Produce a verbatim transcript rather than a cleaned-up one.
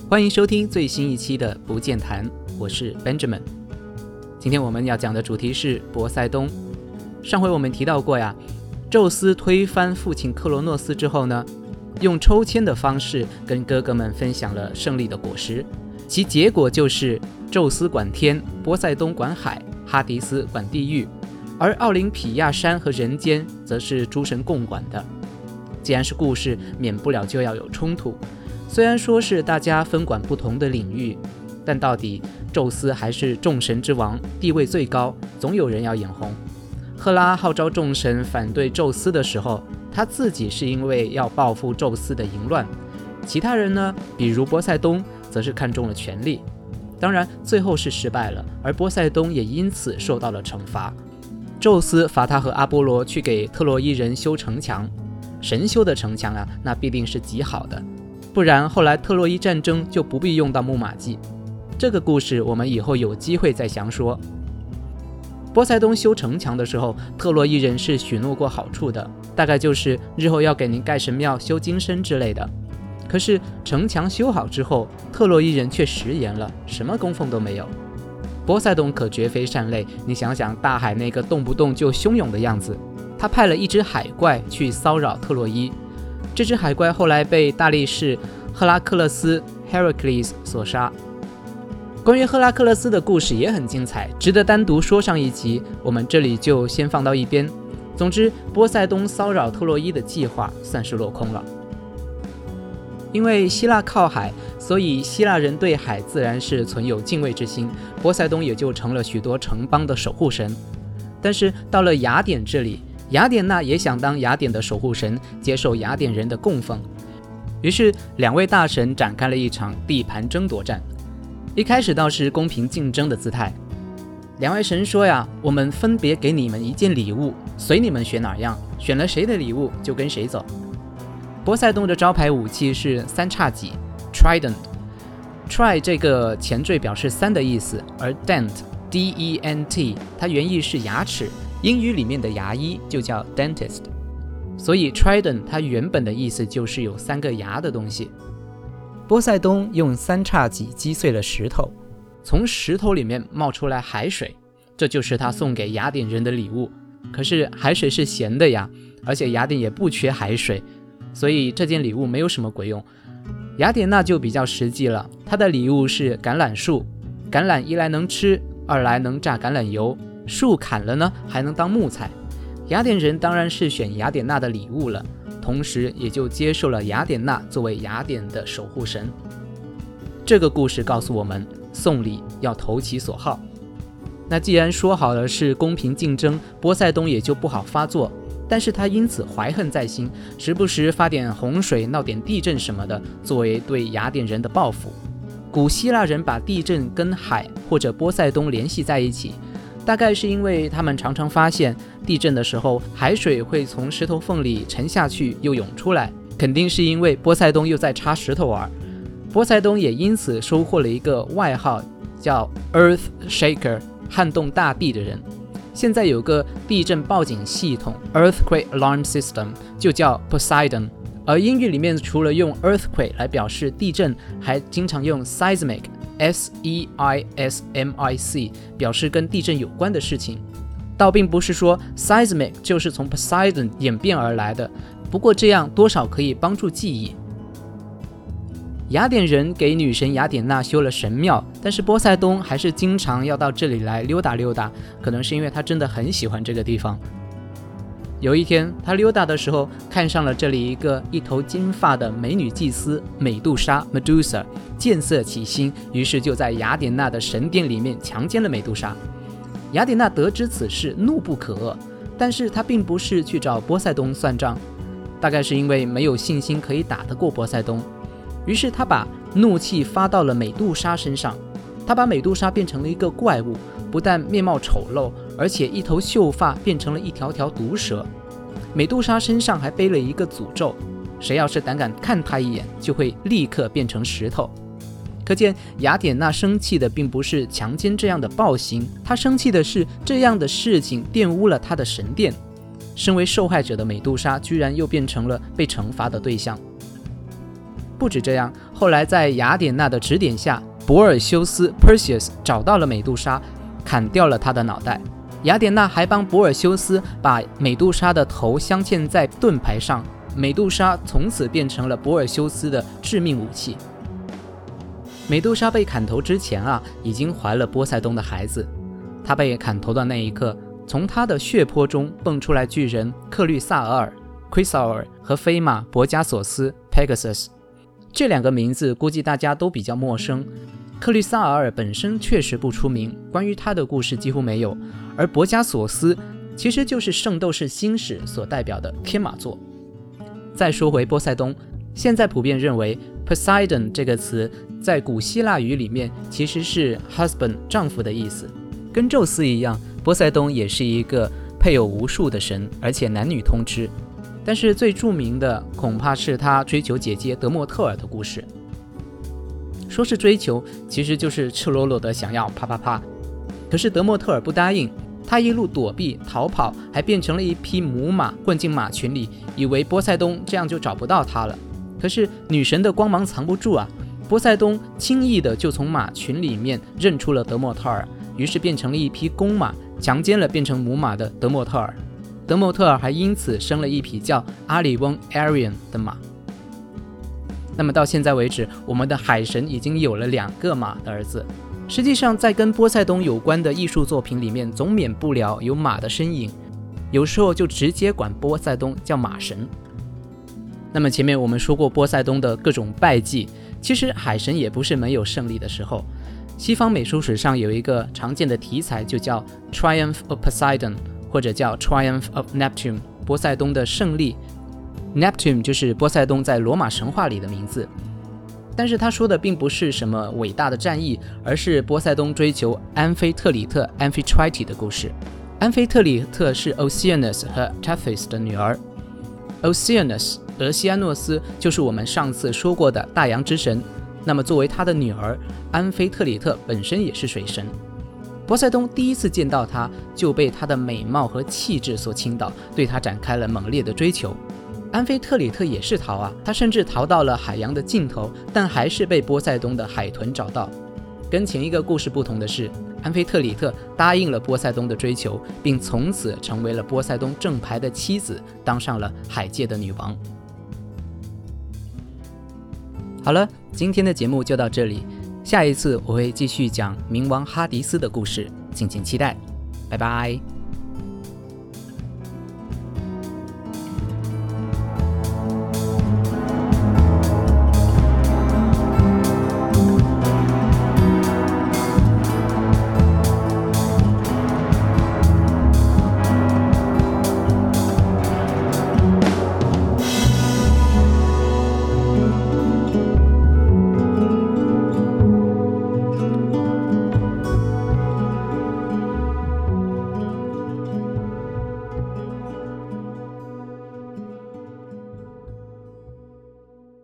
欢迎收听最新一期的不见谈，我是 Benjamin。 今天我们要讲的主题是波塞冬。上回我们提到过呀，宙斯推翻父亲克罗诺斯之后呢，用抽签的方式跟哥哥们分享了胜利的果实，其结果就是宙斯管天，波塞冬管海，哈迪斯管地狱，而奥林匹亚山和人间则是诸神共管的。既然是故事，免不了就要有冲突。虽然说是大家分管不同的领域，但到底宙斯还是众神之王，地位最高，总有人要眼红。赫拉号召众神反对宙斯的时候，他自己是因为要报复宙斯的淫乱，其他人呢，比如波塞冬，则是看中了权力。当然最后是失败了，而波塞冬也因此受到了惩罚。宙斯罚他和阿波罗去给特洛伊人修城墙，神修的城墙啊，那必定是极好的，不然后来特洛伊战争就不必用到木马计。这个故事我们以后有机会再详说。波塞冬修城墙的时候，特洛伊人是许诺过好处的，大概就是日后要给您盖神庙、修金身之类的。可是城墙修好之后，特洛伊人却食言了，什么供奉都没有。波塞冬可绝非善类，你想想大海那个动不动就汹涌的样子，他派了一只海怪去骚扰特洛伊。这只海怪后来被大力士赫拉克勒斯 Heracles 所杀。关于赫拉克勒斯的故事也很精彩，值得单独说上一集，我们这里就先放到一边。总之，波塞冬骚扰特洛伊的计划算是落空了。因为希腊靠海，所以希腊人对海自然是存有敬畏之心，波塞冬也就成了许多城邦的守护神。但是到了雅典这里，雅典娜也想当雅典的守护神，接受雅典人的供奉。于是两位大神展开了一场地盘争夺战。一开始倒是公平竞争的姿态，两位神说呀，我们分别给你们一件礼物，随你们选哪样，选了谁的礼物就跟谁走。波塞冬的招牌武器是三叉戟 Trident， Tri 这个前缀表示三的意思，而 Dent D E N T 它原意是牙齿，英语里面的牙医就叫 dentist， 所以 Trident 它原本的意思就是有三个牙的东西。波塞冬用三叉戟击碎了石头，从石头里面冒出来海水，这就是他送给雅典人的礼物。可是海水是咸的呀，而且雅典也不缺海水，所以这件礼物没有什么鬼用。雅典娜就比较实际了，她的礼物是橄榄树，橄榄一来能吃，二来能榨橄榄油，树砍了呢还能当木材。雅典人当然是选雅典娜的礼物了，同时也就接受了雅典娜作为雅典的守护神。这个故事告诉我们，送礼要投其所好。那既然说好了是公平竞争，波塞冬也就不好发作，但是他因此怀恨在心，时不时发点洪水，闹点地震什么的，作为对雅典人的报复。古希腊人把地震跟海或者波塞冬联系在一起，大概是因为他们常常发现地震的时候，海水会从石头缝里沉下去又涌出来，肯定是因为波塞冬又在插石头玩。波塞冬也因此收获了一个外号，叫 Earth Shaker， 撼动大地的人。现在有个地震报警系统 Earthquake Alarm System， 就叫 Poseidon。而英语里面除了用 earthquake 来表示地震，还经常用 seismic S E I S M I C 表示跟地震有关的事情。倒并不是说 seismic 就是从 Poseidon 演变而来的，不过这样多少可以帮助记忆。雅典人给女神雅典娜修了神庙，但是波塞冬还是经常要到这里来溜达溜达，可能是因为他真的很喜欢这个地方。有一天他溜达的时候，看上了这里一个一头金发的美女祭司美杜莎 Medusa， 见色起心，于是就在雅典娜的神殿里面强奸了美杜莎。雅典娜得知此事，怒不可遏，但是她并不是去找波塞冬算账，大概是因为没有信心可以打得过波塞冬，于是她把怒气发到了美杜莎身上。她把美杜莎变成了一个怪物，不但面貌丑陋，而且一头秀发变成了一条条毒蛇。美杜莎身上还背了一个诅咒，谁要是胆敢看她一眼，就会立刻变成石头。可见雅典娜生气的并不是强奸这样的暴行，她生气的是这样的事情玷污了她的神殿。身为受害者的美杜莎居然又变成了被惩罚的对象。 不止这样，后来在雅典娜的指点下，珀尔修斯 Perseus 找到了美杜莎，砍掉了她的脑袋。雅典娜还帮珀尔修斯把美杜莎的头镶嵌在盾牌上，美杜莎从此变成了珀尔修斯的致命武器。美杜莎被砍头之前啊，已经怀了波塞冬的孩子。她被砍头的那一刻，从她的血泊中蹦出来巨人克律萨尔 Chrysaor 和飞马博加索斯 Pegasus。 这两个名字估计大家都比较陌生。克律萨尔本身确实不出名，关于他的故事几乎没有，而博加索斯其实就是《圣斗士星矢》所代表的天马座。再说回波塞冬，现在普遍认为 Poseidon 这个词在古希腊语里面其实是 husband 丈夫的意思。跟宙斯一样，波塞冬也是一个配有无数的神，而且男女通吃。但是最著名的恐怕是他追求姐姐德莫特尔的故事。说是追求，其实就是赤裸裸的想要啪啪啪。可是德莫特尔不答应，他一路躲避逃跑，还变成了一匹母马混进马群里，以为波塞冬这样就找不到他了。可是女神的光芒藏不住啊，波塞冬轻易的就从马群里面认出了德莫特尔，于是变成了一匹公马，强奸了变成母马的德莫特尔。德莫特尔还因此生了一匹叫阿里翁 Arion 的马。那么到现在为止，我们的海神已经有了两个马的儿子。实际上在跟波塞冬有关的艺术作品里面，总免不了有马的身影，有时候就直接管波塞冬叫马神。那么前面我们说过波塞冬的各种败绩，其实海神也不是没有胜利的时候。西方美术史上有一个常见的题材，就叫 Triumph of Poseidon， 或者叫 Triumph of Neptune， 波塞冬的胜利。 Neptune 就是波塞冬在罗马神话里的名字，但是他说的并不是什么伟大的战役，而是波塞冬追求安菲特里特 Amphitrite 的故事。安菲特里特是 Oceanus 和 Tethys 的女儿。 Oceanus 俄西安诺斯就是我们上次说过的大洋之神，那么作为他的女儿，安菲特里特本身也是水神。波塞冬第一次见到她，就被她的美貌和气质所倾倒，对她展开了猛烈的追求。安菲特里特也是逃啊，他甚至逃到了海洋的尽头，但还是被波塞冬的海豚找到。跟前一个故事不同的是，安菲特里特答应了波塞冬的追求，并从此成为了波塞冬正牌的妻子，当上了海界的女王。好了，今天的节目就到这里，下一次我会继续讲冥王哈迪斯的故事，敬请期待，拜拜。